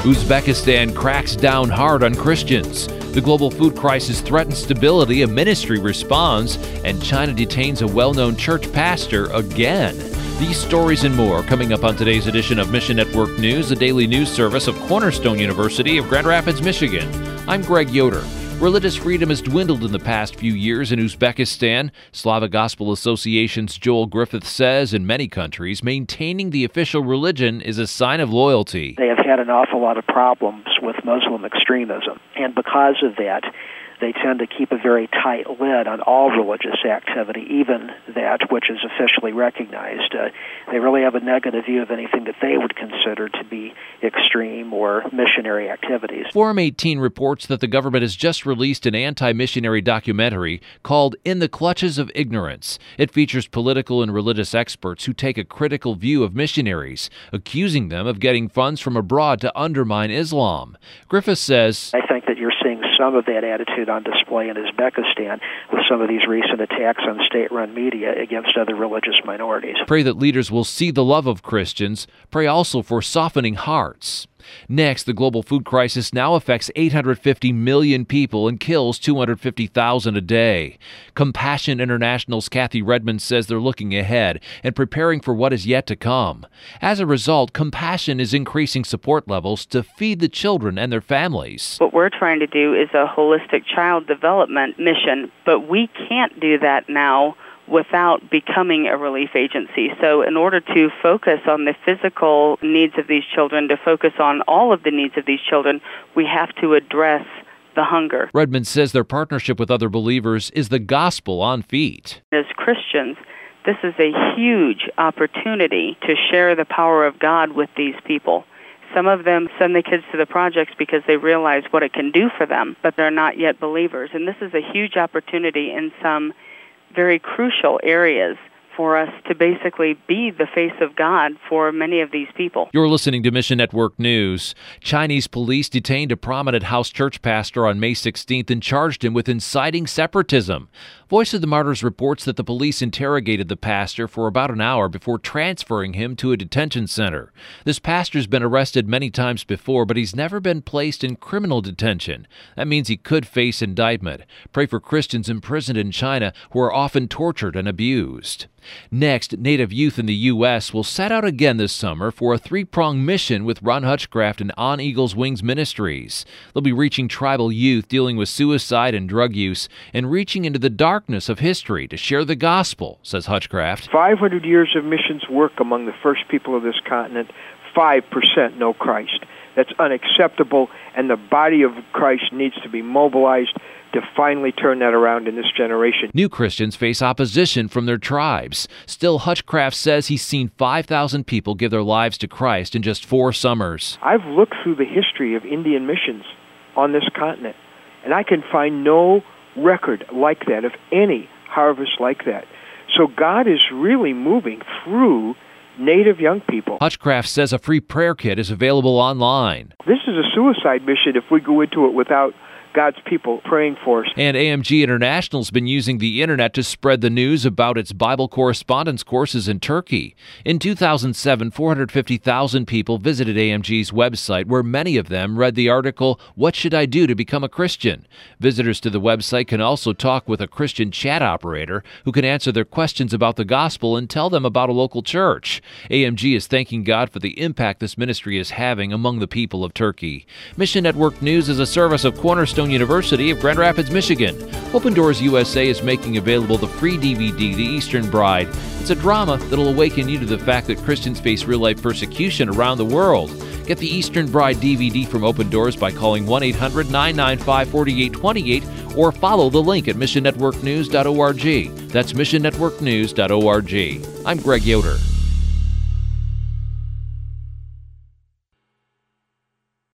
Uzbekistan cracks down hard on Christians. The global food crisis threatens stability, a ministry responds, and China detains a well-known church pastor again. These stories and more coming up on today's edition of Mission Network News, the daily news service of Cornerstone University of Grand Rapids, Michigan. I'm Greg Yoder. Religious freedom has dwindled in the past few years in Uzbekistan. Slavic Gospel Association's Joel Griffith says in many countries, maintaining the official religion is a sign of loyalty. They have had an awful lot of problems with Muslim extremism, and because of that, they tend to keep a very tight lid on all religious activity, even that which is officially recognized. They really have a negative view of anything that they would consider to be extreme or missionary activities. Forum 18 reports that the government has just released an anti-missionary documentary called In the Clutches of Ignorance. It features political and religious experts who take a critical view of missionaries, accusing them of getting funds from abroad to undermine Islam. Griffith says, I think that you're seeing some of that attitude on display in Uzbekistan with some of these recent attacks on state-run media against other religious minorities. Pray that leaders will see the love of Christians. Pray also for softening hearts. Next, the global food crisis now affects 850 million people and kills 250,000 a day. Compassion International's Kathy Redmond says they're looking ahead and preparing for what is yet to come. As a result, Compassion is increasing support levels to feed the children and their families. What we're trying to do is a holistic child development mission, but we can't do that now without becoming a relief agency. So in order to focus on the physical needs of these children, to focus on all of the needs of these children, we have to address the hunger. Redmond says their partnership with other believers is the gospel on feet. As Christians, this is a huge opportunity to share the power of God with these people. Some of them send the kids to the projects because they realize what it can do for them, but they're not yet believers. And this is a huge opportunity in some very crucial areas for us to basically be the face of God for many of these people. You're listening to Mission Network News. Chinese police detained a prominent house church pastor on May 16th and charged him with inciting separatism. Voice of the Martyrs reports that the police interrogated the pastor for about an hour before transferring him to a detention center. This pastor's been arrested many times before, but he's never been placed in criminal detention. That means he could face indictment. Pray for Christians imprisoned in China who are often tortured and abused. Next, Native youth in the U.S. will set out again this summer for a three-pronged mission with Ron Hutchcraft and On Eagle's Wings Ministries. They'll be reaching tribal youth dealing with suicide and drug use and reaching into the darkness of history to share the gospel, says Hutchcraft. 500 years of missions work among the first people of this continent, 5% know Christ. That's unacceptable, and the body of Christ needs to be mobilized to finally turn that around in this generation. New Christians face opposition from their tribes. Still, Hutchcraft says he's seen 5,000 people give their lives to Christ in just 4 summers. I've looked through the history of Indian missions on this continent, and I can find no record like that, of any harvest like that. So God is really moving through Native young people. Hutchcraft says a free prayer kit is available online. This is a suicide mission if we go into it without God's people praying for us. And AMG International's been using the internet to spread the news about its Bible correspondence courses in Turkey. In 2007, 450,000 people visited AMG's website, where many of them read the article, What Should I Do to Become a Christian? Visitors to the website can also talk with a Christian chat operator who can answer their questions about the gospel and tell them about a local church. AMG is thanking God for the impact this ministry is having among the people of Turkey. Mission Network News is a service of Cornerstone University of Grand Rapids, Michigan. Open Doors USA is making available the free DVD, The Eastern Bride. It's a drama that'll awaken you to the fact that Christians face real-life persecution around the world. Get the Eastern Bride DVD from Open Doors by calling 1-800-995-4828 or follow the link at missionnetworknews.org. That's missionnetworknews.org. I'm Greg Yoder.